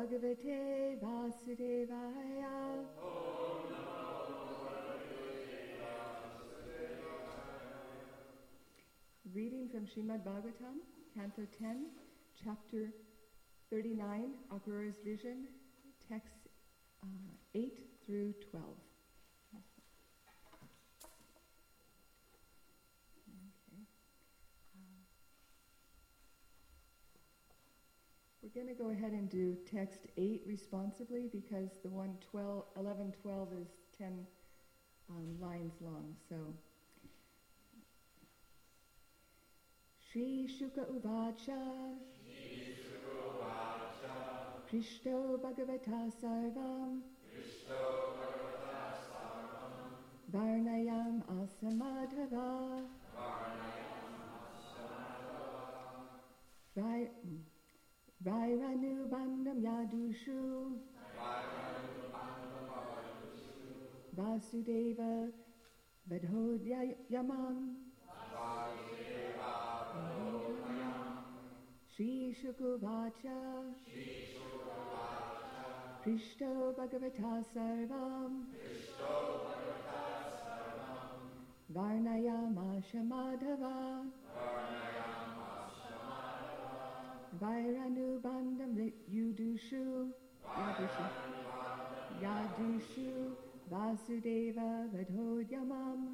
Bhagavate Vasudevaya. Reading from Srimad Bhagavatam, Canto 10, Chapter 39, Akrura's Vision, texts 8 through 12. We're going to go ahead and do text 8 responsibly because the one 11:12 is 10 lines long. So, Shri Shuka Uvacha Prishto Bhagavata Sarvam Varnayam Asamadhava Vairanu Bandam Yadushu Vasudeva Vadhodyamam Shri Shukuvacha Prishto Bhagavata Sarvam Varnayama Madhava Vairanu Bandam Yadushu Vasudeva Vadhodyamam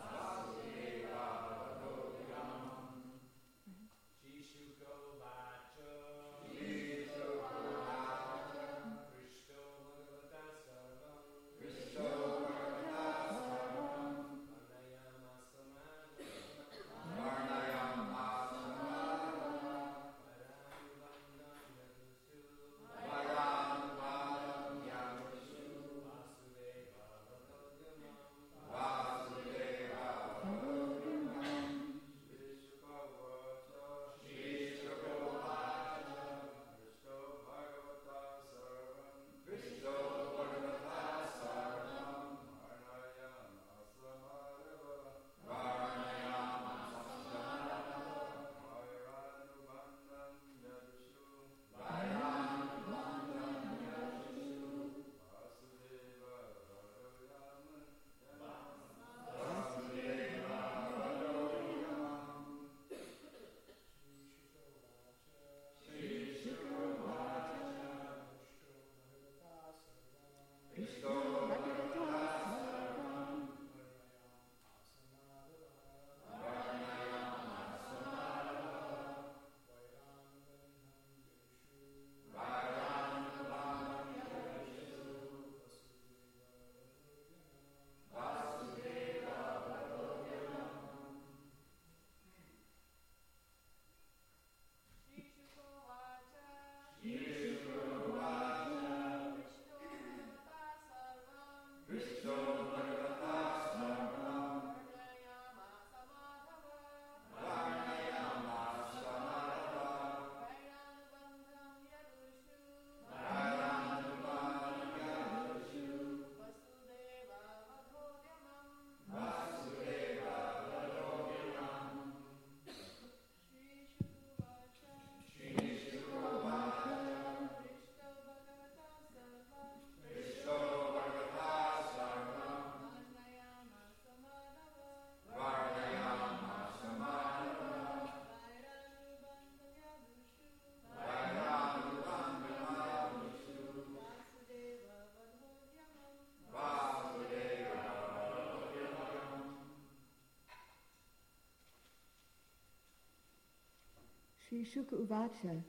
Shri Shuka Uvacha.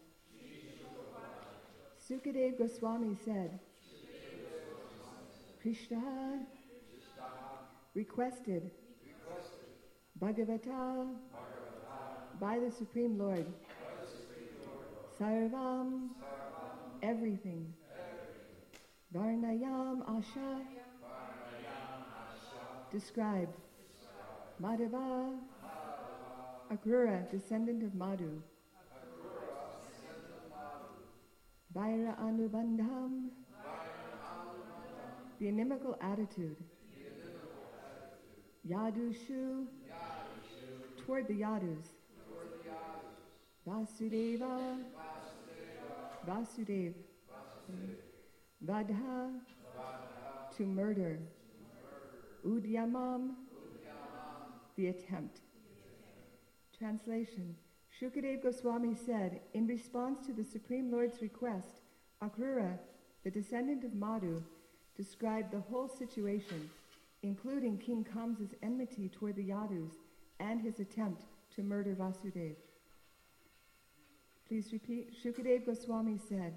Sukadeva Goswami said, Krishna requested Bhagavata by the Supreme Lord. Sarvam, everything. Varnayam Asha, described. Madhava, Akrura, descendant of Madhu. Vaira Anubandham, the inimical attitude. Yadushu, toward the Yadus. Vasudeva, Vasudev, Vadha, to murder. Udyamam, the attempt. Translation. Shukadeva Goswami said, in response to the Supreme Lord's request, Akrura, the descendant of Madhu, described the whole situation, including King Kamsa's enmity toward the Yadus and his attempt to murder Vasudeva. Please repeat. Shukadeva Goswami said,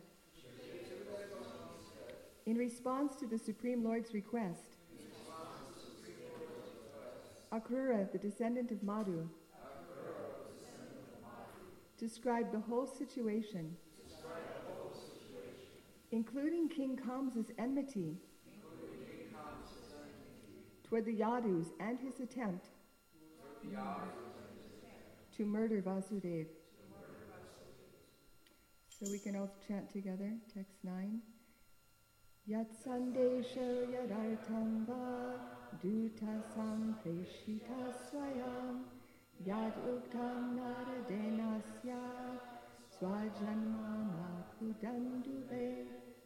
in response to the Supreme Lord's request, Akrura, the descendant of Madhu, described the whole situation, including King Kamsa's enmity toward the Yadus and his attempt to murder Vasudeva. So we can all chant together, text 9. Yat sandesha yadartam va duta sampreshita swayam yad uktam naradenasya swajanmana kudandube.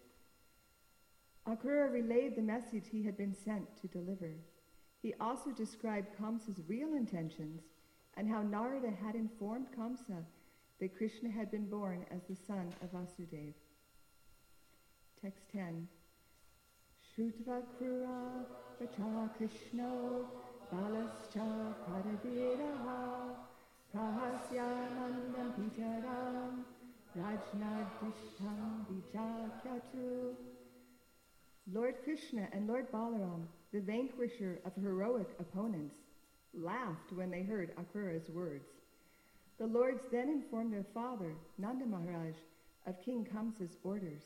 Akrura relayed the message he had been sent to deliver. He also described Kamsa's real intentions and how Narada had informed Kamsa that Krishna had been born as the son of Vasudeva. Text 10. Shrutva Krura Vacha Krishno Balascha Pradaviraha Prahasyanandam Pitaram Rajnadishtam Vijakyatu. Lord Krishna and Lord Balaram, the vanquisher of heroic opponents, laughed when they heard Akrura's words. The lords then informed their father, Nanda Maharaj, of King Kamsa's orders.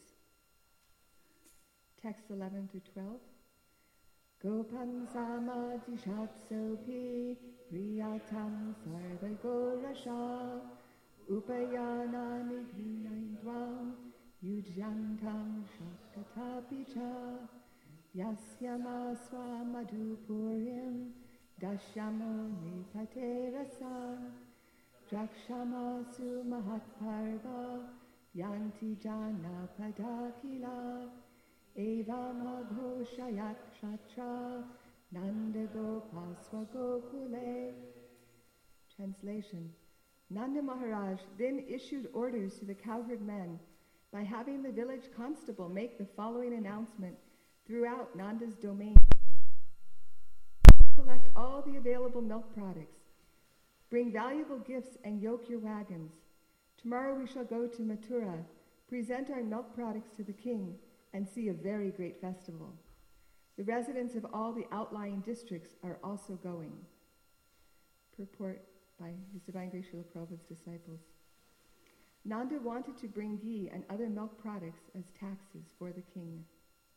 Text 11 through 12. Gopan samadhishatsopi priyatam sarvagorasha upayanani ghinaindvam yujyantam shakatapicha yasyama swamadhupurim dashyamo nipaterasam Drakshamasu mahatparva yanti jana padakila evam aghoshayat kshatra nanda gopasva gokule. Translation. Nanda Maharaj then issued orders to the cowherd men by having the village constable make the following announcement throughout Nanda's domain. Collect all the available milk products. Bring valuable gifts and yoke your wagons. Tomorrow we shall go to Mathura, present our milk products to the king, and see a very great festival. The residents of all the outlying districts are also going. Purport by His Divine Grace Srila Prabhupada's disciples. Nanda wanted to bring ghee and other milk products as taxes for the king.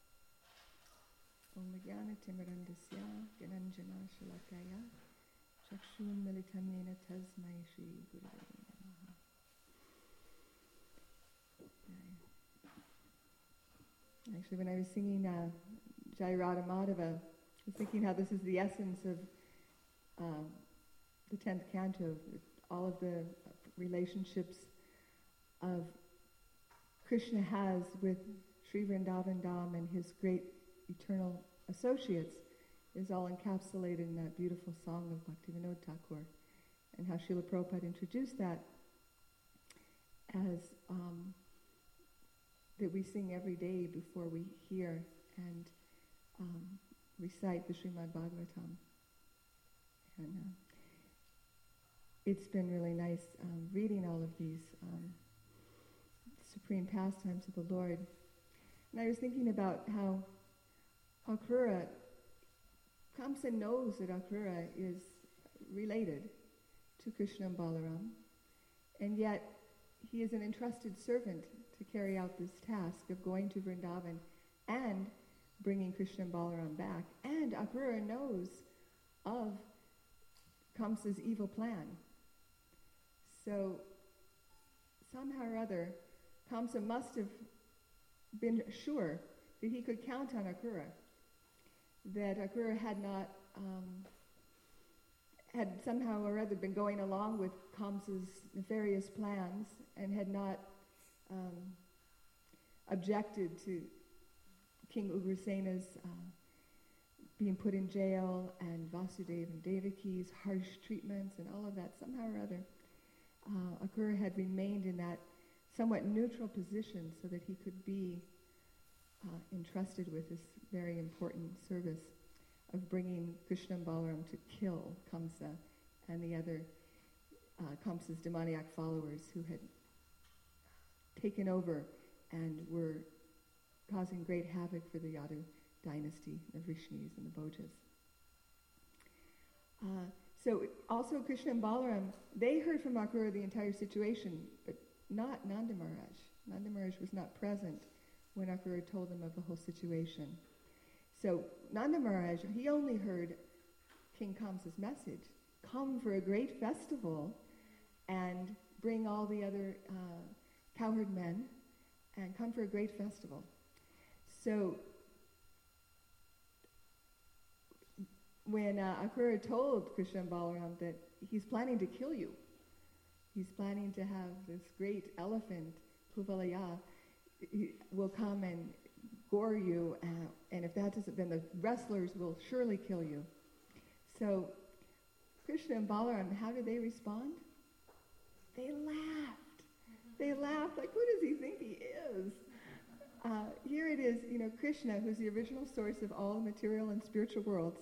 Om Jnana Timirandasya Gyananjana Shalakaya Chakshun Militamena Tasmai Shri Gurave Namaha. Actually, when I was singing Jai Radha Madhava, I was thinking how this is the essence of the 10th canto, all of the relationships of Krishna has with Sri Vrindavan Dham and his great eternal associates is all encapsulated in that beautiful song of Bhaktivinoda Thakur, and how Srila Prabhupada introduced that as that we sing every day before we hear and recite the Srimad Bhagavatam. And it's been really nice reading all of these supreme pastimes of the Lord. And I was thinking about how Akrura, Kamsa knows that Akrura is related to Krishna and Balaram, and yet he is an entrusted servant to carry out this task of going to Vrindavan and bringing Krishna and Balaram back. And Akrura knows of Kamsa's evil plan. So somehow or other, Kamsa must have been sure that he could count on Akrura, that Akrura had not, had somehow or other been going along with Kamsa's nefarious plans and had not objected to King Ugrasena's being put in jail, and Vasudeva and Devaki's harsh treatments and all of that. Somehow or other, Akrura had remained in that somewhat neutral position so that he could be entrusted with this very important service of bringing Krishna and Balaram to kill Kamsa and the other Kamsa's demoniac followers who had taken over and were causing great havoc for the Yadu dynasty, the Vrishnis and the Bhojas. So also Krishna and Balaram, they heard from Akrura the entire situation, but not Nanda Maharaj. Nanda Maharaj was not present when Akrura told them of the whole situation. So Nanda Maharaj, he only heard King Kamsa's message, come for a great festival and bring all the other cowherd men and come for a great festival. So when Akrura told Krishna and Balaram that he's planning to kill you, he's planning to have this great elephant, Kuvalaya, will come and gore you, and if that doesn't, then the wrestlers will surely kill you. So Krishna and Balaram, how did they respond? They laughed. They laughed like, who does he think he is? Here it is, Krishna, who's the original source of all material and spiritual worlds.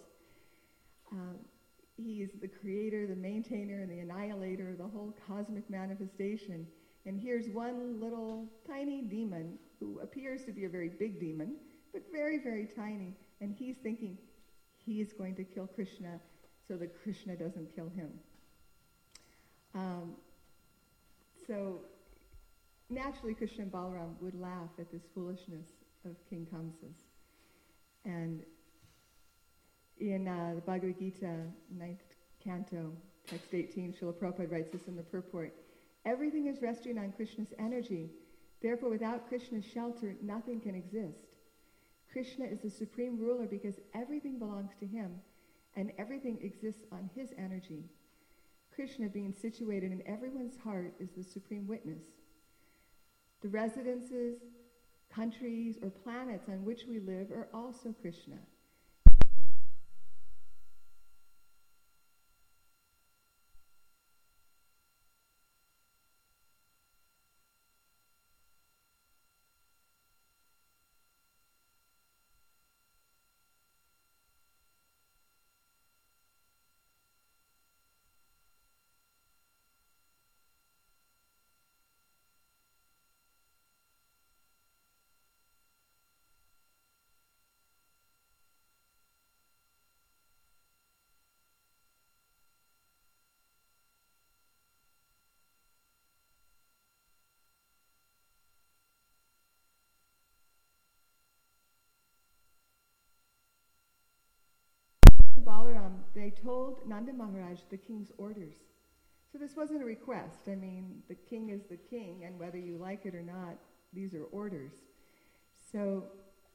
He's the creator, the maintainer, and the annihilator of the whole cosmic manifestation. And here's one little tiny demon who appears to be a very big demon, but very, very tiny. And he's thinking he's going to kill Krishna so that Krishna doesn't kill him. So naturally, Krishna and Balaram would laugh at this foolishness of King Kamsa's. And in the Bhagavad Gita, 9th canto, text 18, Srila Prabhupada writes this in the purport: everything is resting on Krishna's energy. Therefore, without Krishna's shelter, nothing can exist. Krishna is the supreme ruler because everything belongs to him, and everything exists on his energy. Krishna, being situated in everyone's heart, is the supreme witness. The residences, countries, or planets on which we live are also Krishna. Balaram, they told Nanda Maharaj the king's orders. So this wasn't a request. I mean, the king is the king, and whether you like it or not, these are orders. So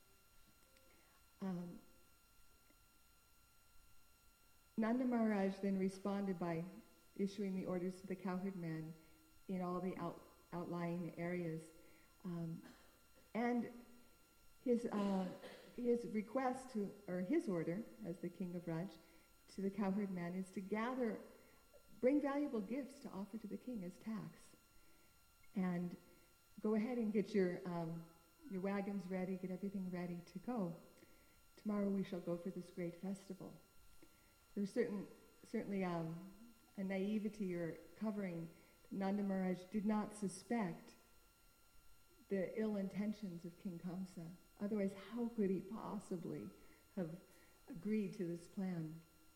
Nanda Maharaj then responded by issuing the orders to the cowherd men in all the outlying areas. And his request or his order as the king of Raj to the cowherd men is to bring valuable gifts to offer to the king as tax. And go ahead and get your wagons ready, get everything ready to go. Tomorrow we shall go for this great festival. There's certainly a naivety or covering. Nanda Maharaj did not suspect the ill intentions of King Kamsa. Otherwise, how could he possibly have agreed to this plan?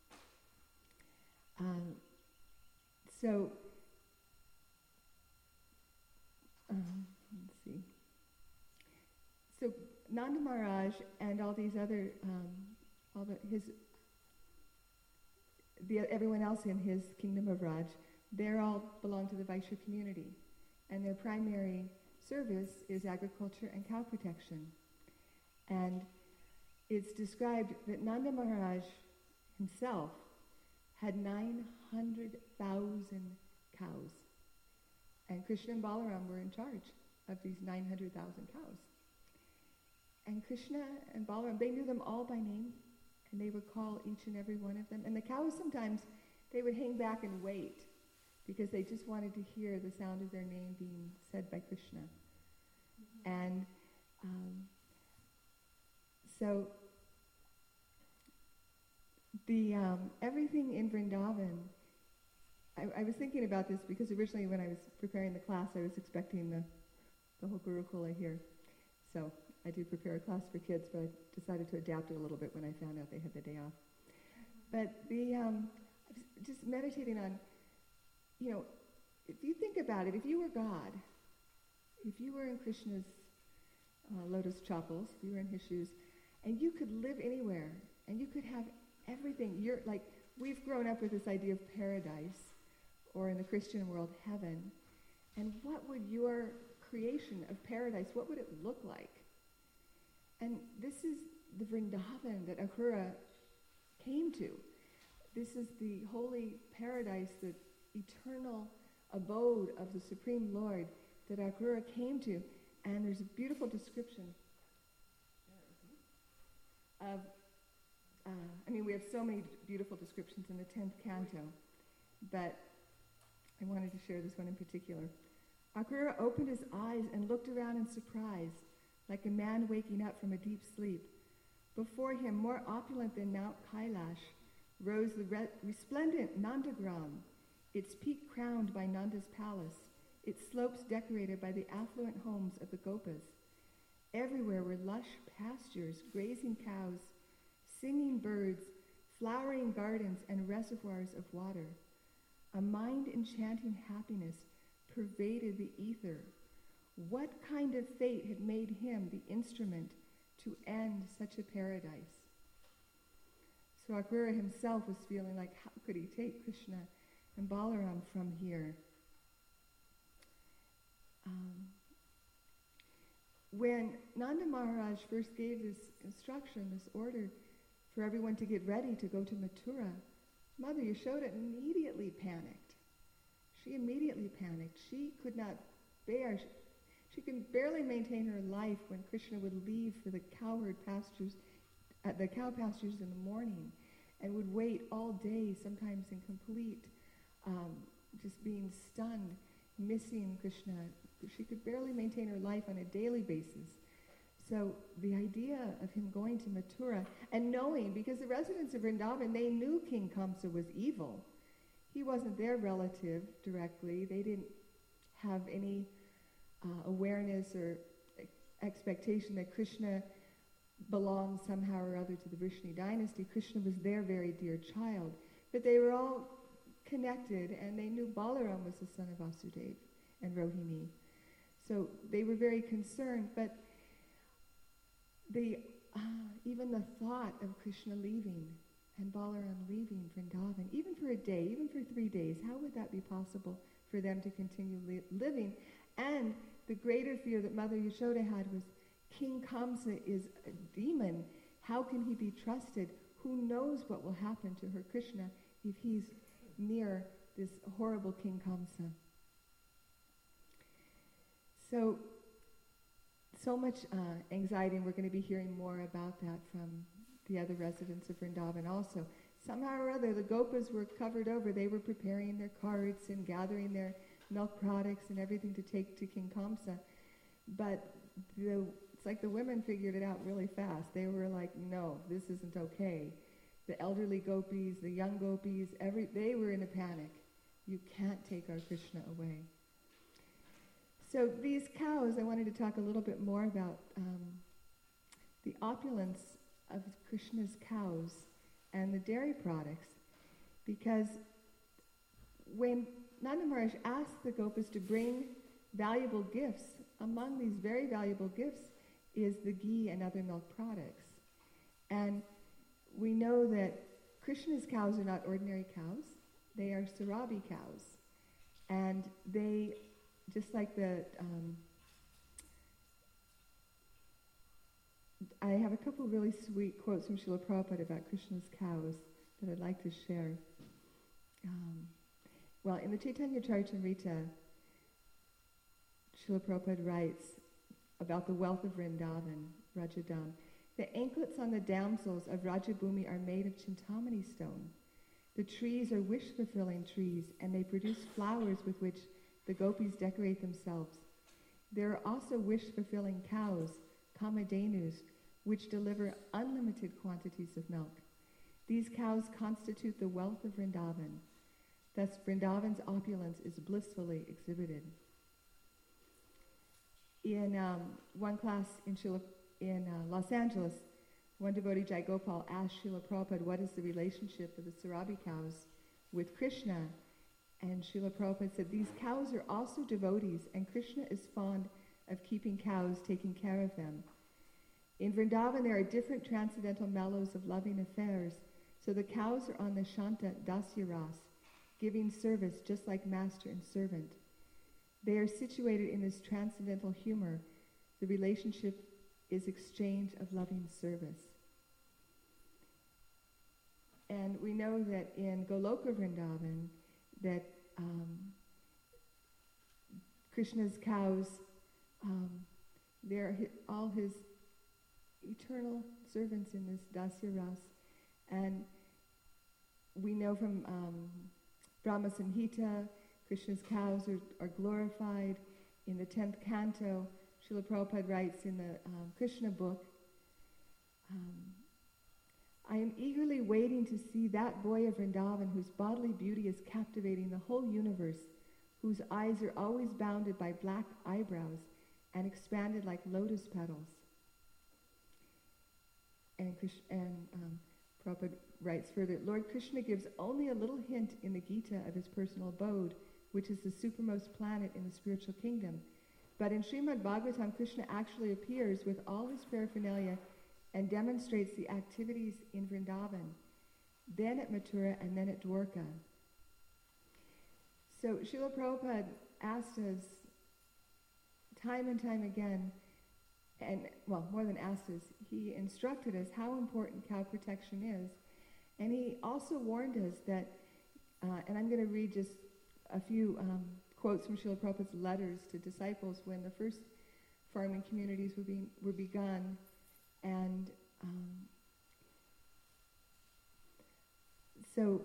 Let's see. So Nanda Maharaj and all these other, everyone else in his kingdom of Raj, they all belong to the Vaishya community, and their primary service is agriculture and cow protection. And it's described that Nanda Maharaj himself had 900,000 cows. And Krishna and Balaram were in charge of these 900,000 cows. And Krishna and Balaram, they knew them all by name, and they would call each and every one of them. And the cows sometimes, they would hang back and wait, because they just wanted to hear the sound of their name being said by Krishna. Mm-hmm. And so the everything in Vrindavan, I was thinking about this because originally when I was preparing the class, I was expecting the whole Gurukula here. So I do prepare a class for kids, but I decided to adapt it a little bit when I found out they had the day off. But I was just meditating on, if you think about it, if you were God, if you were in Krishna's lotus chapels, if you were in his shoes, and you could live anywhere, and you could have everything. You're like, we've grown up with this idea of paradise, or in the Christian world, heaven. And what would your creation of paradise, what would it look like? And this is the Vrindavan that Akrura came to. This is the holy paradise, the eternal abode of the Supreme Lord that Akrura came to. And there's a beautiful description of, we have so many beautiful descriptions in the 10th canto, but I wanted to share this one in particular. Akrura opened his eyes and looked around in surprise, like a man waking up from a deep sleep. Before him, more opulent than Mount Kailash, rose the resplendent Nandagram, its peak crowned by Nanda's palace, its slopes decorated by the affluent homes of the Gopas. Everywhere were lush pastures, grazing cows, singing birds, flowering gardens, and reservoirs of water. A mind-enchanting happiness pervaded the ether. What kind of fate had made him the instrument to end such a paradise? So Akrura himself was feeling like, how could he take Krishna and Balaram from here? When Nanda Maharaj first gave this instruction, this order for everyone to get ready to go to Mathura, Mother Yashoda immediately panicked. She immediately panicked. She could not bear, she could barely maintain her life when Krishna would leave for the cow pastures in the morning, and would wait all day, sometimes in complete, just being stunned, missing Krishna. She could barely maintain her life on a daily basis. So the idea of him going to Mathura, and knowing, because the residents of Vrindavan, they knew King Kamsa was evil. He wasn't their relative directly. They didn't have any awareness or expectation that Krishna belonged somehow or other to the Vrishni dynasty. Krishna was their very dear child. But they were all connected, and they knew Balaram was the son of Vasudeva and Rohini. So they were very concerned, but even the thought of Krishna leaving and Balaram leaving Vrindavan, even for a day, even for 3 days, how would that be possible for them to continue living? And the greater fear that Mother Yashoda had was, King Kamsa is a demon. How can he be trusted? Who knows what will happen to her Krishna if he's near this horrible King Kamsa? So much anxiety, and we're going to be hearing more about that from the other residents of Vrindavan also. Somehow or other, the Gopas were covered over. They were preparing their carts and gathering their milk products and everything to take to King Kamsa. But it's like the women figured it out really fast. They were like, no, this isn't okay. The elderly gopis, the young gopis, they were in a panic. You can't take our Krishna away. So these cows, I wanted to talk a little bit more about the opulence of Krishna's cows and the dairy products, because when Nanda Maharaj asked the Gopas to bring valuable gifts, among these very valuable gifts is the ghee and other milk products. And we know that Krishna's cows are not ordinary cows. They are Sarabi cows. And they, just like I have a couple really sweet quotes from Srila Prabhupada about Krishna's cows that I'd like to share. Well, in the Chaitanya Charitamrita, Srila Prabhupada writes about the wealth of Vrindavan, Rajadam. The anklets on the damsels of Rajabhumi are made of Chintamani stone. The trees are wish-fulfilling trees, and they produce flowers with which the gopis decorate themselves. There are also wish-fulfilling cows, Kamadhenus, which deliver unlimited quantities of milk. These cows constitute the wealth of Vrindavan. Thus, Vrindavan's opulence is blissfully exhibited. In one class in Los Angeles, one devotee, Jai Gopal, asked Srila Prabhupada, what is the relationship of the Sarabi cows with Krishna? And Srila Prabhupada said, these cows are also devotees, and Krishna is fond of keeping cows, taking care of them. In Vrindavan, there are different transcendental mellows of loving affairs, so the cows are on the Shanta Dasya Ras, giving service just like master and servant. They are situated in this transcendental humor. The relationship is exchange of loving service. And we know that in Goloka Vrindavan, that Krishna's cows, they're all his eternal servants in this Dasya Ras. And we know from Brahma Samhita, Krishna's cows are glorified. In the 10th canto, Srila Prabhupada writes in the Krishna book, I am eagerly waiting to see that boy of Vrindavan whose bodily beauty is captivating the whole universe, whose eyes are always bounded by black eyebrows and expanded like lotus petals. And Prabhupada writes further, Lord Krishna gives only a little hint in the Gita of his personal abode, which is the supermost planet in the spiritual kingdom. But in Srimad Bhagavatam, Krishna actually appears with all his paraphernalia and demonstrates the activities in Vrindavan, then at Mathura and then at Dwarka. So Srila Prabhupada asked us time and time again, and well, more than asked us, he instructed us how important cow protection is. And he also warned us that, and I'm going to read just a few quotes from Srila Prabhupada's letters to disciples when the first farming communities were begun. And so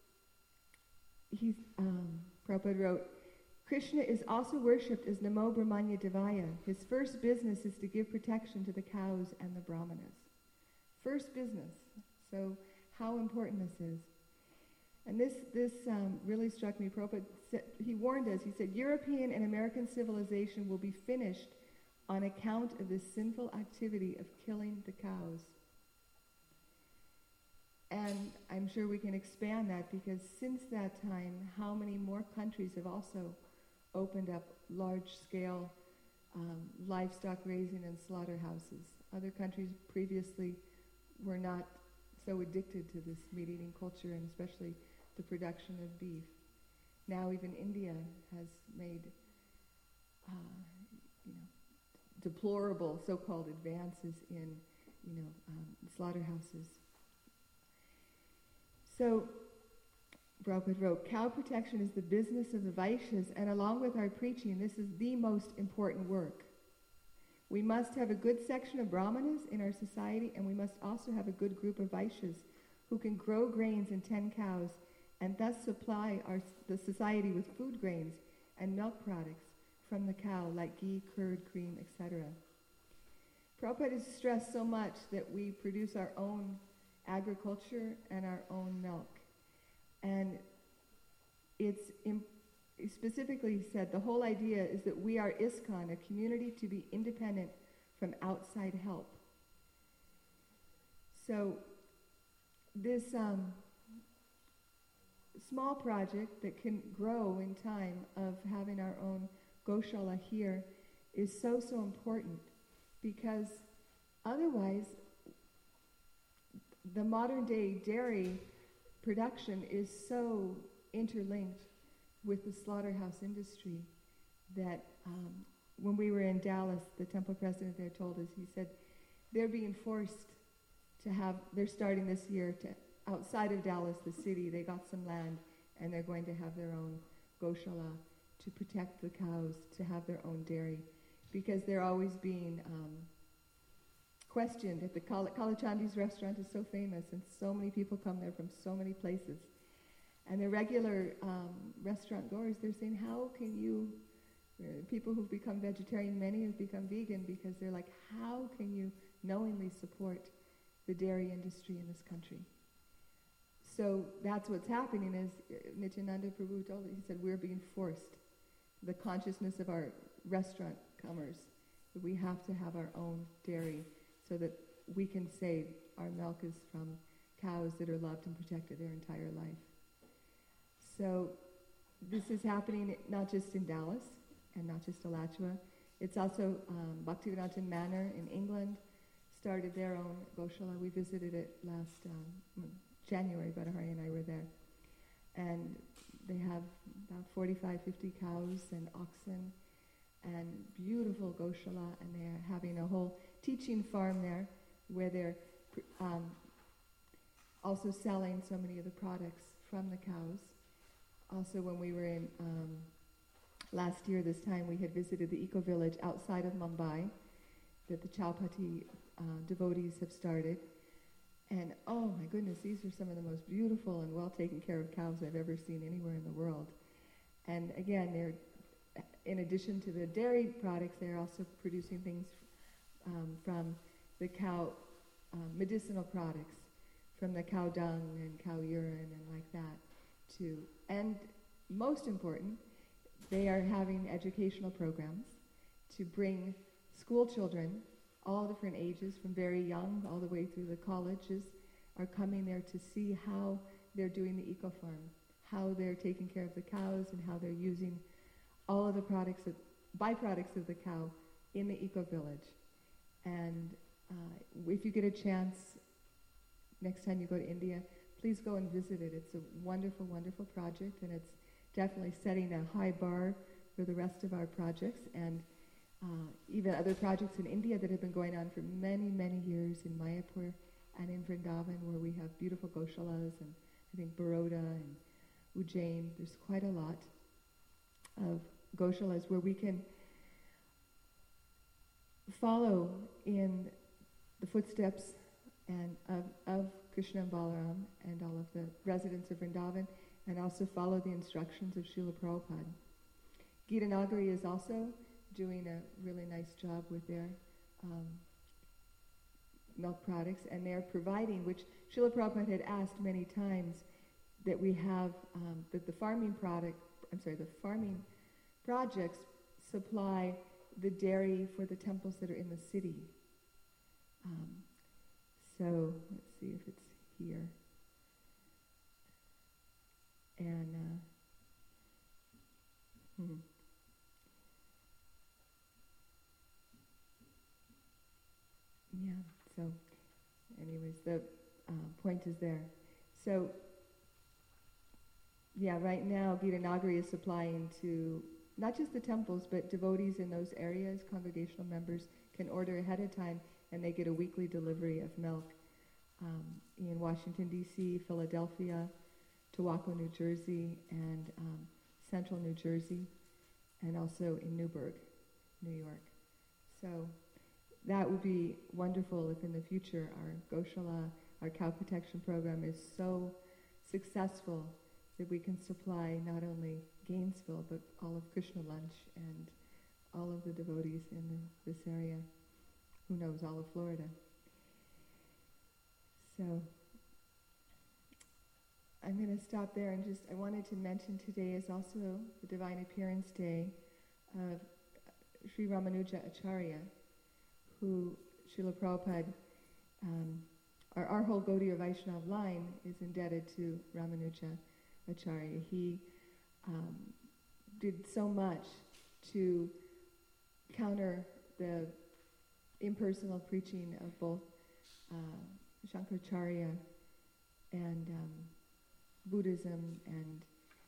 Prabhupada wrote, Krishna is also worshipped as Namo Brahmanya Devaya. His first business is to give protection to the cows and the brahmanas. First business. So how important this is. And this really struck me. Prabhupada said, he warned us, he said, European and American civilization will be finished on account of this sinful activity of killing the cows. And I'm sure we can expand that because since that time, how many more countries have also opened up large-scale livestock raising and slaughterhouses. Other countries previously were not so addicted to this meat-eating culture, and especially the production of beef. Now even India has made deplorable so-called advances in slaughterhouses. So Prabhupada wrote, cow protection is the business of the Vaishyas, and along with our preaching, this is the most important work. We must have a good section of Brahmanas in our society, and we must also have a good group of Vaishyas who can grow grains and tend cows, and thus supply the society with food grains and milk products from the cow, like ghee, curd, cream, etc. Prabhupada has stressed so much that we produce our own agriculture and our own milk. And it's specifically said, the whole idea is that we are ISKCON, a community to be independent from outside help. So this small project that can grow in time of having our own Goshala here is so important, because otherwise the modern day dairy production is so interlinked with the slaughterhouse industry that when we were in Dallas, the temple president there told us, he said they're being forced to they're starting this year to, outside of Dallas, the city, they got some land and they're going to have their own Goshala to protect the cows, to have their own dairy, because they're always being questioned at the Kalachandi's restaurant is so famous, and so many people come there from so many places. And the regular restaurant goers, they're saying, how can you, people who've become vegetarian, many have become vegan because they're like, how can you knowingly support the dairy industry in this country? So that's what's happening, as Nityananda Prabhu told us. He said, we're being forced, the consciousness of our restaurant comers, that we have to have our own dairy so that we can say our milk is from cows that are loved and protected their entire life. So this is happening not just in Dallas and not just Alachua. It's also Bhaktivedanta Manor in England started their own Goshala. We visited it last January, Badahari and I were there. And they have about 45, 50 cows and oxen and beautiful Goshala, and they're having a whole teaching farm there where they're also selling so many of the products from the cows. Also, when we were in last year this time, we had visited the eco-village outside of Mumbai that the Chowpatty devotees have started. And oh my goodness, these are some of the most beautiful and well taken care of cows I've ever seen anywhere in the world. And again, they're, in addition to the dairy products, they're also producing things from the cow, medicinal products, from the cow dung and cow urine and like that too. And most important, they are having educational programs to bring school children, all different ages, from very young all the way through the colleges, are coming there to see how they're doing the eco-farm, how they're taking care of the cows and how they're using all of the products, byproducts of the cow in the eco-village. And if you get a chance, next time you go to India, please go and visit it. It's a wonderful, wonderful project, and it's definitely setting a high bar for the rest of our projects, and even other projects in India that have been going on for many, many years in Mayapur and in Vrindavan, where we have beautiful Goshalas, and I think Baroda and Ujjain. There's quite a lot of Goshalas where we can follow in the footsteps and of Krishna and Balaram and all of the residents of Vrindavan, and also follow the instructions of Srila Prabhupada. Gita Nagari is also doing a really nice job with their milk products, and they're providing, which Srila Prabhupada had asked many times, that we have, that the farming projects supply the dairy for the temples that are in the city. So let's see if it's here. And yeah, so anyways, the point is there. So yeah, right now Gita Nagari is supplying to not just the temples, but devotees in those areas. Congregational members can order ahead of time, and they get a weekly delivery of milk in Washington, D.C., Philadelphia, Tawako, New Jersey, and Central New Jersey, and also in Newburgh, New York. So that would be wonderful if in the future our Goshala, our cow protection program is so successful that we can supply not only Gainesville, but all of Krishna Lunch and all of the devotees in this area. Who knows, all of Florida. So I'm going to stop there, and I wanted to mention today is also the Divine Appearance Day of Sri Ramanuja Acharya, who Srila Prabhupada, our whole Gaudiya Vaishnava line is indebted to Ramanuja Acharya. He did so much to counter the impersonal preaching of both Shankaracharya and Buddhism and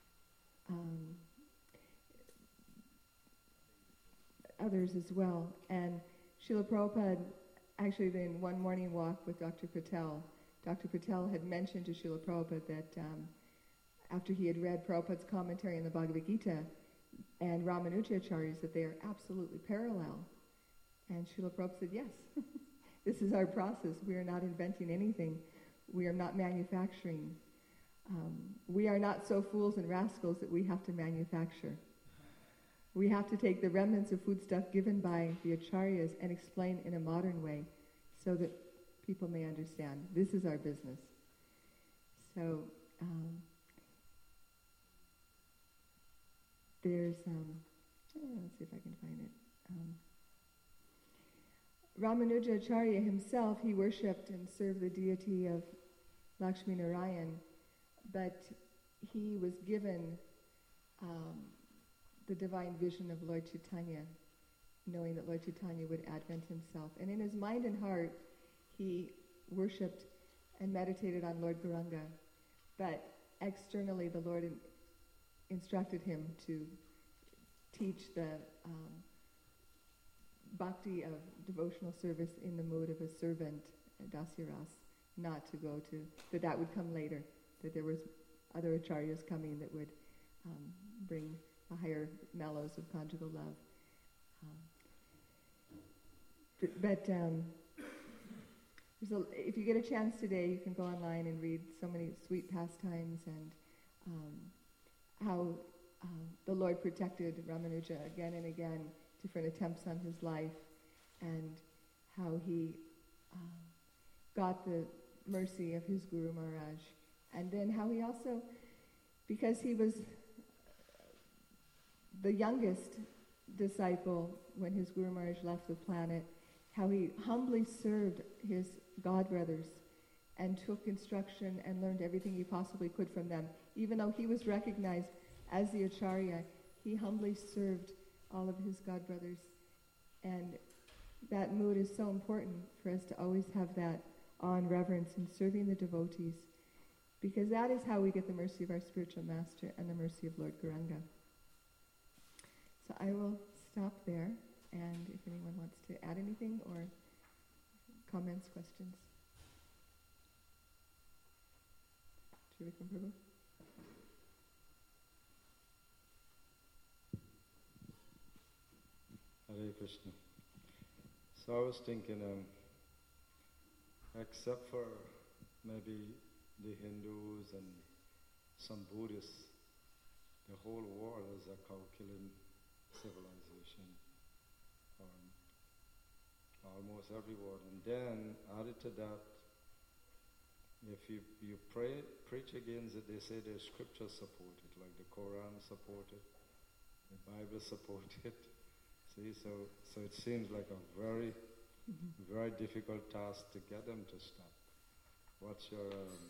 others as well. And Srila Prabhupada, actually in one morning walk with Dr. Patel had mentioned to Srila Prabhupada that after he had read Prabhupada's commentary on the Bhagavad Gita and Ramanujacharya's, that they are absolutely parallel. And Srila Prabhupada said, yes, This is our process. We are not inventing anything. We are not manufacturing. We are not so fools and rascals that we have to manufacture. We have to take the remnants of foodstuff given by the acharyas and explain in a modern way so that people may understand. This is our business. So there's, let's see if I can find it. Ramanuja Acharya himself, he worshipped and served the deity of Lakshmi Narayan, but he was given the divine vision of Lord Chaitanya, knowing that Lord Chaitanya would advent himself. And in his mind and heart, he worshipped and meditated on Lord Gauranga. But externally, the Lord instructed him to teach the bhakti of devotional service in the mood of a servant, Dasyaras, not to go to, that would come later, that there was other acharyas coming that would bring a higher mellows of conjugal love. If you get a chance today, you can go online and read so many sweet pastimes and how the Lord protected Ramanuja again and again, different attempts on his life, and how he got the mercy of his Guru Maharaj. And then how he also, because he was the youngest disciple when his Guru Maharaj left the planet, how he humbly served his godbrothers and took instruction and learned everything he possibly could from them. Even though he was recognized as the Acharya, he humbly served all of his godbrothers. And that mood is so important for us to always have that awe and reverence in serving the devotees, because that is how we get the mercy of our spiritual master and the mercy of Lord Gauranga. So I will stop there, and if anyone wants to add anything or comments, questions. Shri Vikram Prabhu. Hare Krishna. So I was thinking, except for maybe the Hindus and some Buddhists, the whole world is a cow-killing civilization. Almost everywhere. And then, added to that, if you preach against it, they say the scriptures support it, like the Quran support it, the Bible support it. See, so it seems like a very, very difficult task to get them to stop. What's your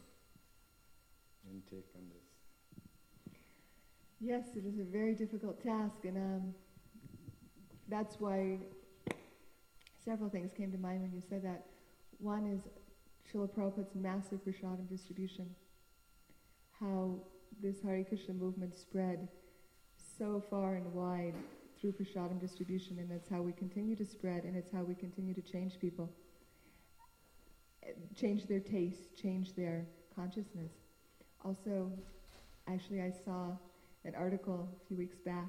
intake on this? Yes, it is a very difficult task, and that's why several things came to mind when you said that. One is Srila Prabhupada's massive prasadam distribution, how this Hare Krishna movement spread so far and wide through prasadam distribution, and that's how we continue to spread, and it's how we continue to change people, change their taste, change their consciousness. Also, actually I saw an article a few weeks back.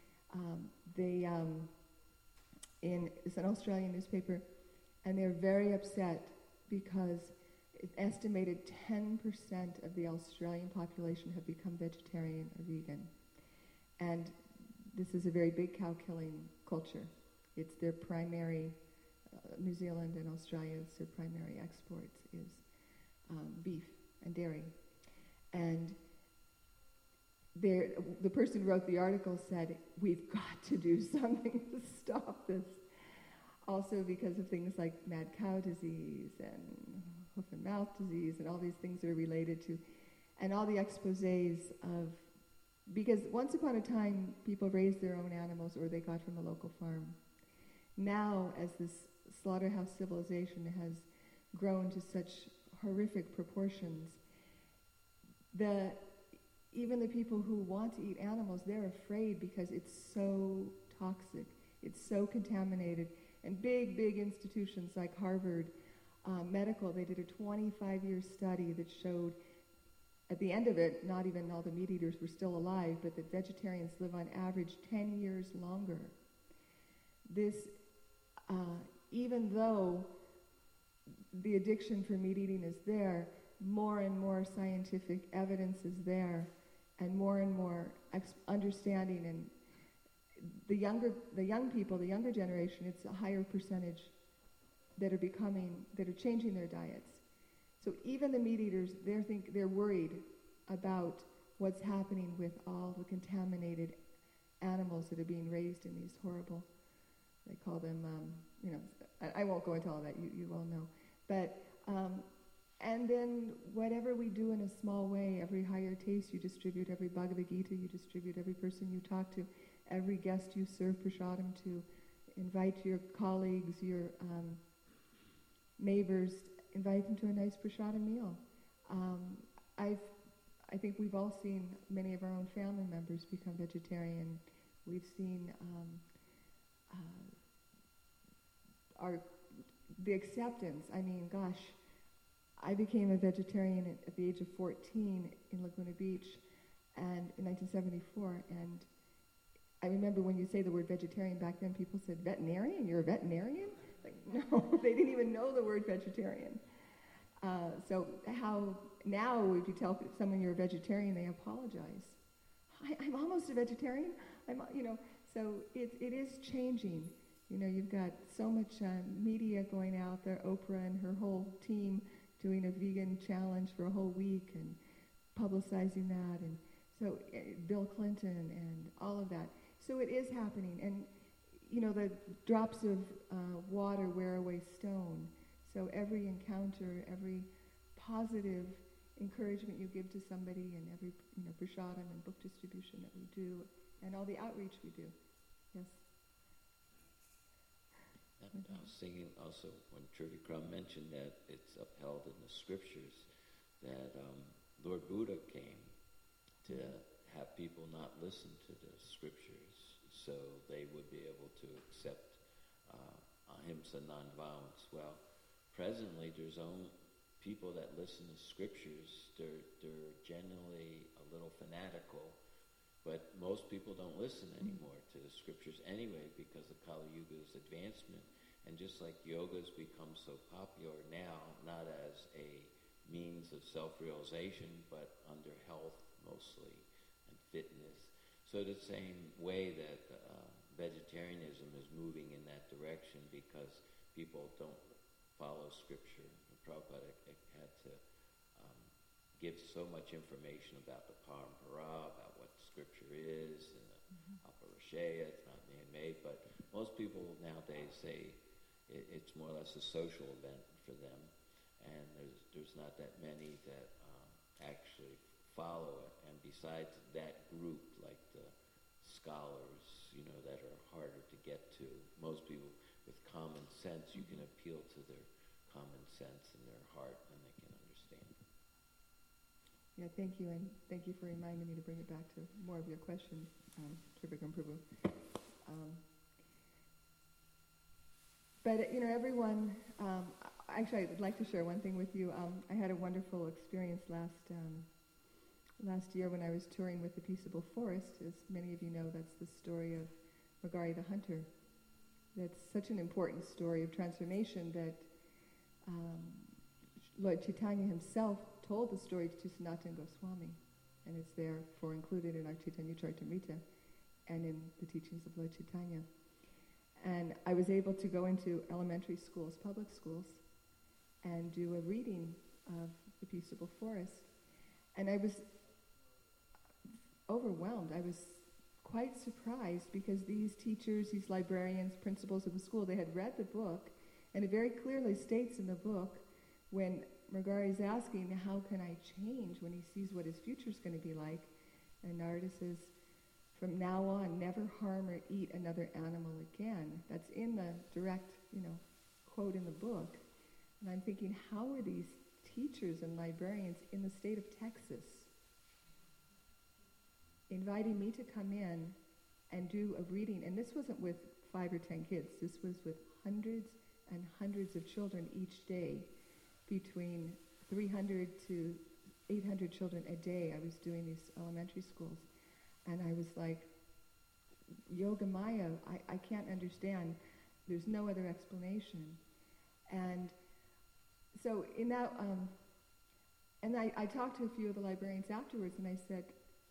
It's an Australian newspaper, and they're very upset because it's estimated 10% of the Australian population have become vegetarian or vegan. And this is a very big cow-killing culture. It's their primary, New Zealand and Australia, it's their primary exports is beef and dairy. And the person who wrote the article said, we've got to do something to stop this. Also because of things like mad cow disease and hoof and mouth disease and all these things that are related to, and all the exposés of, because once upon a time people raised their own animals or they got from a local farm. Now, as this slaughterhouse civilization has grown to such horrific proportions, even the people who want to eat animals, they're afraid because it's so toxic, it's so contaminated. And big, big institutions like Harvard Medical, they did a 25-year study that showed, at the end of it, not even all the meat eaters were still alive, but that vegetarians live on average 10 years longer. This, even though the addiction for meat eating is there, more and more scientific evidence is there, and more understanding. And the young people, the younger generation, it's a higher percentage that are changing their diets. So even the meat eaters, they're worried about what's happening with all the contaminated animals that are being raised in these horrible, they call them, I won't go into all that, you all know. But, and then whatever we do in a small way, every higher taste you distribute, every Bhagavad Gita you distribute, every person you talk to, every guest you serve prasadam to, invite your colleagues, your neighbors, invite them to a nice prasadam meal. I think we've all seen many of our own family members become vegetarian. We've seen the acceptance. I mean, gosh, I became a vegetarian at the age of 14 in Laguna Beach, and in 1974. And I remember when you say the word vegetarian back then, people said, "Veterinarian? You're a veterinarian?" Like, no, they didn't even know the word vegetarian. So how now, if you tell someone you're a vegetarian, they apologize. I'm almost a vegetarian. So it is changing. You've got so much media going out there. Oprah and her whole team doing a vegan challenge for a whole week and publicizing that, and so Bill Clinton and all of that. So it is happening, and the drops of water wear away stone. So every encounter, every positive encouragement you give to somebody, and every prasadam and book distribution that we do, and all the outreach we do. Yes. And I was thinking also when Trivikram mentioned that it's upheld in the scriptures that Lord Buddha came to have people not listen to the scriptures so they would be able to accept ahimsa, non-violence. Well, presently there's only people that listen to scriptures. They're generally a little fanatical, but most people don't listen anymore to the scriptures anyway because of Kali Yuga's advancement. And just like yoga's become so popular now, not as a means of self-realization, but under health mostly and fitness. So the same way that vegetarianism is moving in that direction because people don't follow scripture. And Prabhupada had to give so much information about the Parampara, about what scripture is, and the Aparashaya, it's not man-made, but most people nowadays say it's more or less a social event for them, and there's not that many that actually follow it. And besides that group, like the scholars, that are harder to get to, most people with common sense, you can appeal to their common sense and their heart, and they can understand. Yeah, thank you, and thank you for reminding me to bring it back to more of your questions, Trivikram Prabhu. But, everyone, actually, I'd like to share one thing with you. I had a wonderful experience last year when I was touring with the Peaceable Forest. As many of you know, that's the story of Magari the Hunter. That's such an important story of transformation that Lord Chaitanya himself told the story to Sanatana Goswami, and it's therefore included in our Chaitanya Charitamrita and in the teachings of Lord Chaitanya. And I was able to go into elementary schools, public schools, and do a reading of the Peaceable Forest. And I was overwhelmed. I was quite surprised because these teachers, these librarians, principals of the school, they had read the book, and it very clearly states in the book when Magari is asking, how can I change when he sees what his future is going to be like? And Narada says, from now on, never harm or eat another animal again. That's in the direct, quote in the book. And I'm thinking, how are these teachers and librarians in the state of Texas inviting me to come in and do a reading? And this wasn't with 5 or 10 kids. This was with hundreds and hundreds of children each day. Between 300 to 800 children a day. I was doing these elementary schools. And I was like, Yoga Maya, I can't understand. There's no other explanation. And So in that, and I talked to a few of the librarians afterwards, and I said,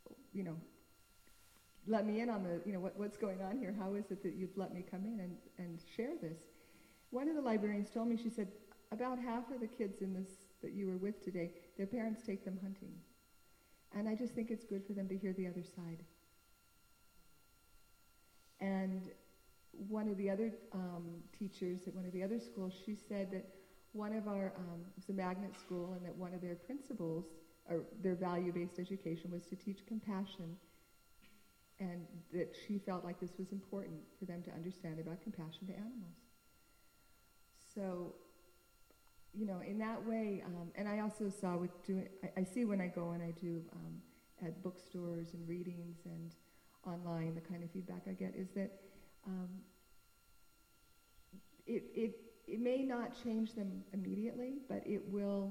let me in on the, what's going on here? How is it that you've let me come in and share this? One of the librarians told me, she said, about half of the kids in this that you were with today, their parents take them hunting. And I just think it's good for them to hear the other side. And one of the other teachers at one of the other schools, she said that one of our, it was a magnet school, and that one of their principles, or their value-based education, was to teach compassion, and that she felt like this was important for them to understand about compassion to animals. So, in that way, and I also saw I see when I go and I do at bookstores and readings and online, the kind of feedback I get is that it may not change them immediately, but it will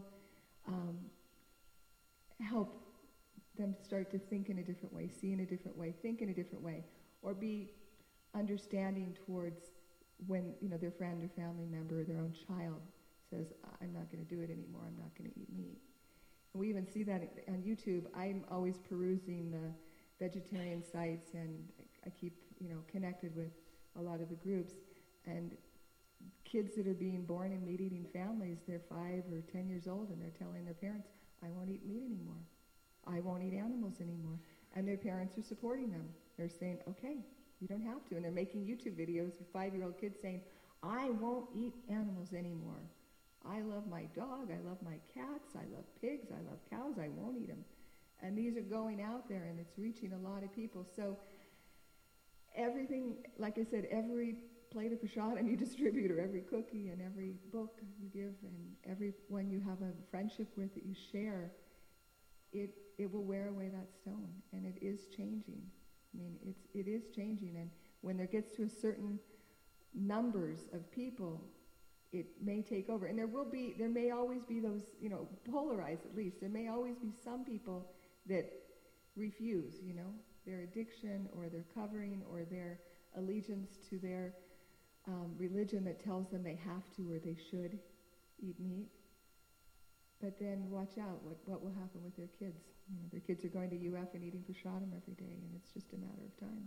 help them start to think in a different way, see in a different way, think in a different way, or be understanding towards when their friend or family member or their own child says, I'm not going to do it anymore, I'm not going to eat meat. And we even see that on YouTube. I'm always perusing the vegetarian sites, and I keep connected with a lot of the groups, and kids that are being born in meat-eating families, they're 5 or 10 years old, and they're telling their parents, I won't eat meat anymore. I won't eat animals anymore. And their parents are supporting them. They're saying, okay, you don't have to. And they're making YouTube videos with 5-year-old kids saying, I won't eat animals anymore. I love my dog, I love my cats, I love pigs, I love cows, I won't eat them. And these are going out there, and it's reaching a lot of people. So everything, like I said, every plate of prasadam you distribute, or every cookie, and every book you give, and everyone you have a friendship with that you share, it will wear away that stone, and it is changing. I mean, it is changing, and when there gets to a certain numbers of people, it may take over. And there may always be those, polarized at least. There may always be some people that refuse, their addiction or their covering or their allegiance to their religion that tells them they have to or they should eat meat. But then watch out what will happen with their kids. Their kids are going to UF and eating prasadam every day, and it's just a matter of time.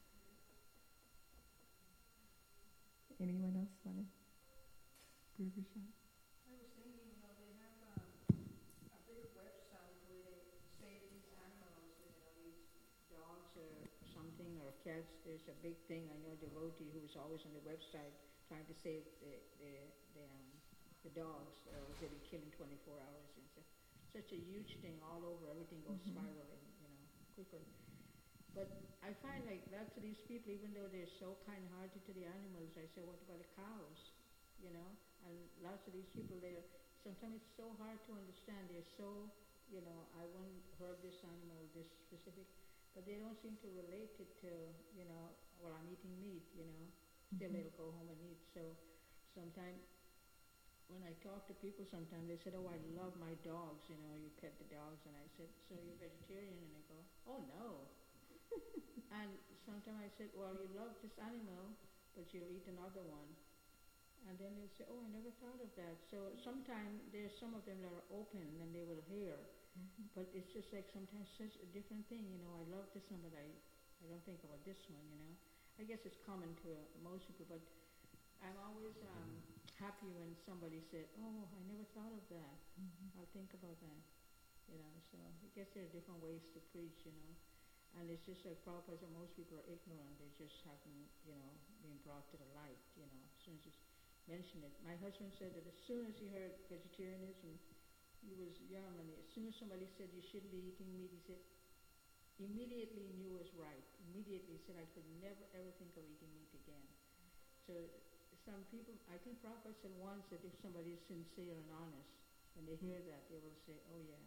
Anyone else want to give a shot? I was thinking, they have a big website where they save these animals, these dogs or something, or cats. There's a big thing. I know a devotee who's always on the website trying to save the dogs, or they'll be killed in 24 hours. It's such a huge thing all over. Everything goes spiraling, quickly. But I find like lots of these people, even though they're so kind-hearted to the animals, I say, what about the cows? And lots of these people, sometimes it's so hard to understand. They're so, I won't hurt this animal, this specific, but they don't seem to relate it to, well, I'm eating meat, still they'll go home and eat. So sometimes when I talk to people, sometimes they said, oh, I love my dogs, you pet the dogs. And I said, so you're vegetarian? And they go, oh, no. And sometimes I said, well, you love this animal, but you'll eat another one. And then they'll say, oh, I never thought of that. So sometimes there's some of them that are open and they will hear. But it's just like sometimes such a different thing, I love this one, but I don't think about this one, I guess it's common to most people, but I'm always happy when somebody said, oh, I never thought of that. I'll think about that, So I guess there are different ways to preach, And it's just like Prabhupada said, most people are ignorant. They just haven't, been brought to the light, as soon as you mention it. My husband said that as soon as he heard vegetarianism, he was young, and as soon as somebody said you shouldn't be eating meat, he said, immediately knew it was right. Immediately said, I could never ever think of eating meat again. So some people, I think Prabhupada said once that if somebody is sincere and honest, when they hear that, they will say, oh yeah,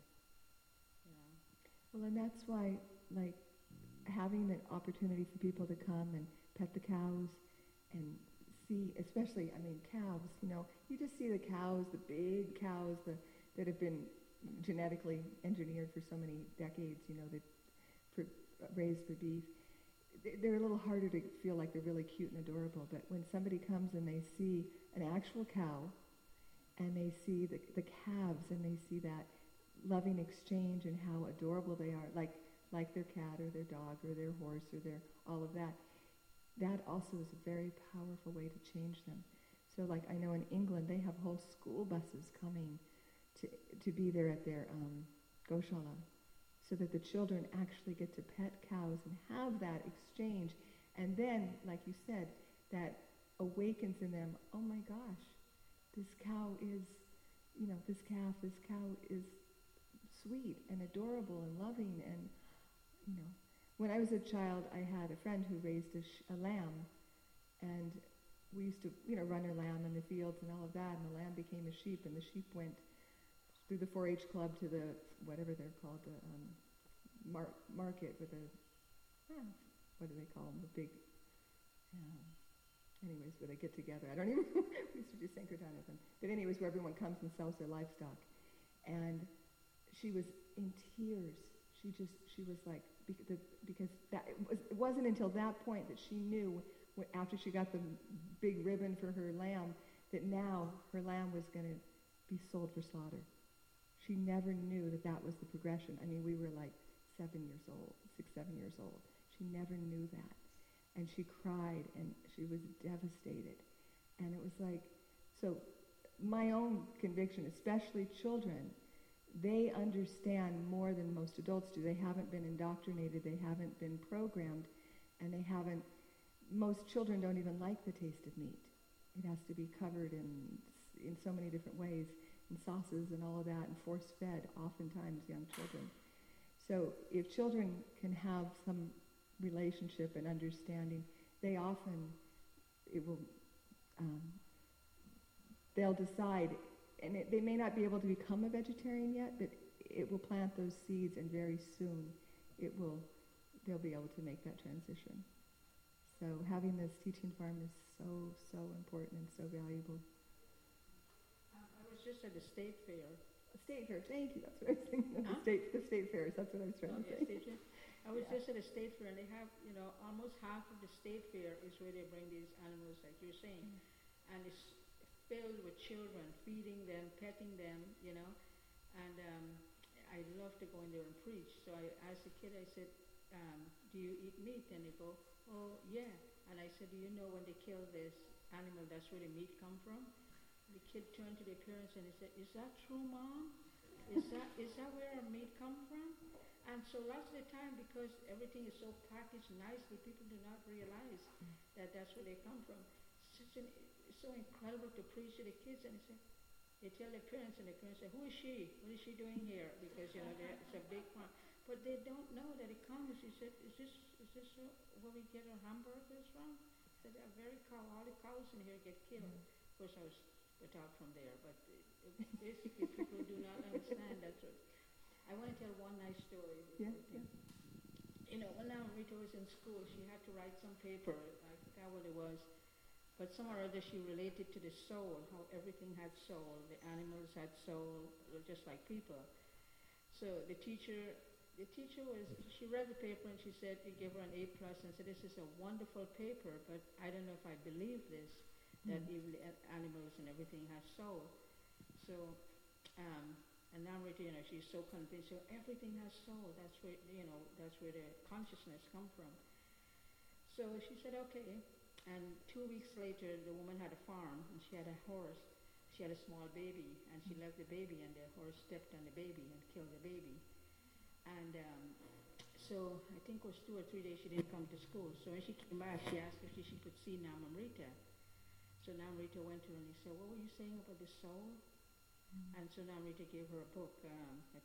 Well, and that's why, like, having the opportunity for people to come and pet the cows and see, especially, calves, you just see the cows, the big cows that have been genetically engineered for so many decades, that raised for beef. They're a little harder to feel like they're really cute and adorable, but when somebody comes and they see an actual cow and they see the calves, and they see that loving exchange and how adorable they are, like their cat or their dog or their horse or their all of that. That also is a very powerful way to change them. So like I know in England, they have whole school buses coming to be there at their Goshala, so that the children actually get to pet cows and have that exchange. And then, like you said, that awakens in them, oh my gosh, this cow is, this cow is sweet and adorable and loving. And, when I was a child, I had a friend who raised a lamb, and we used to, run her lamb in the fields and all of that, and the lamb became a sheep, and the sheep went through the 4-H club to the, whatever they're called, the market with what do they call them, the big, anyways, where they get together. I don't even, we used to do Sankirtan with them. But anyways, where everyone comes and sells their livestock. And she was in tears. She was like, because it wasn't until that point that she knew, after she got the big ribbon for her lamb, that now her lamb was going to be sold for slaughter. She never knew that was the progression. I mean, we were like 6, 7 years old. She never knew that. And she cried, and she was devastated. And it was like, so my own conviction, especially children, they understand more than most adults do. They haven't been indoctrinated, they haven't been programmed, and most children don't even like the taste of meat. It has to be covered in so many different ways, in sauces and all of that, and force-fed, oftentimes, young children. So if children can have some relationship and understanding, they'll decide, and they may not be able to become a vegetarian yet, but it will plant those seeds, and very soon they'll be able to make that transition. So having this teaching farm is so important and so valuable. I was just at the state fair. A state fair, thank you. That's what I was thinking. Huh? The state fairs. That's what I was trying to say. State fair. I was just at a state fair, and they have, almost half of the state fair is where they bring these animals, like you're saying, and it's filled with children, feeding them, petting them, and I love to go in there and preach. So I asked the kid, I said, do you eat meat? And they go, oh, yeah. And I said, do you know when they kill this animal, that's where the meat come from? The kid turned to their parents and he said, is that true, Mom? Is that where our meat come from? And so lots of the time, because everything is so packaged nicely, people do not realize that that's where they come from. It's so incredible to preach to the kids, and they tell their parents, and the parents say, who is she? What is she doing here? Because, it's a big farm. But they don't know that it comes. He said, is this where we get our hamburgers from? He said, all the cows in here get killed. Of course, I was put out from there, but basically people do not understand that. I want to tell one nice story. Yeah. When Rita was in school, she had to write some paper. I forgot what it was. But somehow or other she related to the soul, how everything had soul. The animals had soul, just like people. So the teacher she read the paper and she said, it gave her an A+ and said, this is a wonderful paper, but I don't know if I believe this, that even the animals and everything has soul. So, and now Rita, she's so convinced, so everything has soul. That's where, that's where the consciousness come from. So she said, okay. And 2 weeks later, the woman had a farm, and she had a horse. She had a small baby, and she left the baby, and the horse stepped on the baby and killed the baby. And so I think it was 2 or 3 days she didn't come to school. So when she came back, she asked if she could see Namamrita. So Namamrita went to her and he said, what were you saying about the soul? And so Namamrita gave her a book. I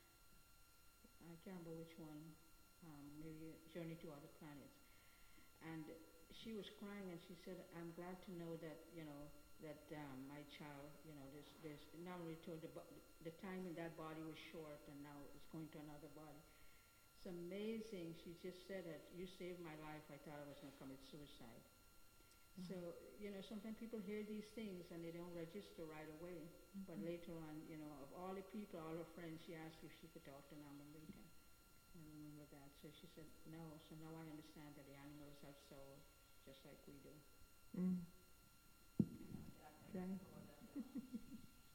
can't remember which one, maybe Journey to Other Planets. And she was crying, and she said, I'm glad to know that, that my child, there's Namamrita, the time in that body was short, and now it's going to another body. It's amazing. She just said that you saved my life. I thought I was going to commit suicide. So, sometimes people hear these things and they don't register right away. But later on, of all the people, all her friends, she asked if she could talk to Namamrita. I remember that. So she said, no. So now I understand that the animals have soul, just like we do. Okay.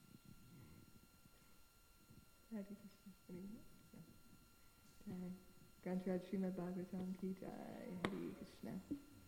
Hare Krishna. Hare Krishna. Jai. Granth Raj Srimad Bhagavatam ki jai. Hare Krishna.